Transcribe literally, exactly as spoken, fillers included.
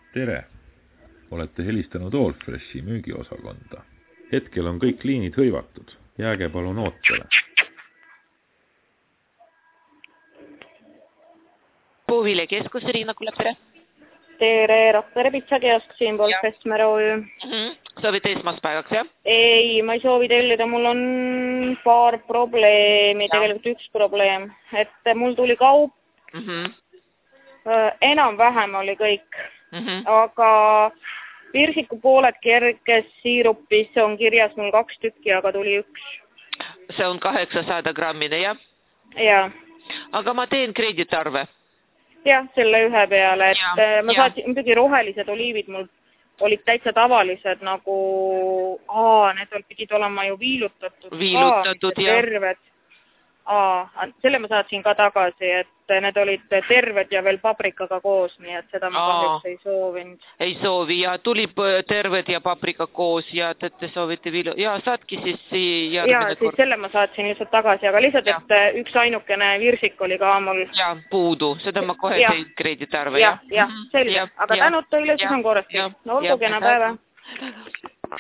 Tere! Olete helistanud Allfreshi müügiosakonda. Hetkel on kõik liinid hõivatud. Jääge palun ootele. Puuvile keskus, Riina Kullep, tere! Tere, Rakvere pitsakiosk siinpool Festmer O Ü. Mm -hmm. Soovite esmaspäevaks, jah? Ei, ma ei soovi tellida, mul on paar probleemi, ja. Tegelikult üks probleem. Et mul tuli kaup, mm -hmm. enam-vähem oli kõik, mm -hmm. aga virsiku pooled kerges siirupis on kirjas mul kaks tükki, aga tuli üks. See on kaheksasada grammine, jah? Jaa. Aga ma teen kreditarve. Jah, selle ühe peale, et ja, ma saatsin, muidugi rohelised oliivid mul olid täitsa tavalised, nagu, aa, need pidid olema ju viilutatud. Viilutatud, aa, ja. Terved. Aa, selle ma saatsin ka tagasi, et need olid terved ja veel paprikaga koos, nii et seda ma kahjuks ei soovinud. Ei soovi, ja tuli terved ja paprika koos ja te, te soovite viilu. Ja saatki siis ja, ja siis kord. Selle ma saatsin lihtsalt tagasi, aga lihtsalt, ja. Et üks ainukene virsik oli ka mul. Ja, puudu, seda ma kohe ja. tein kreditarve. Ja, ja, ja, selge, ja, aga ja. Tänud teile, siis on korrasti. No olgu kena päeva.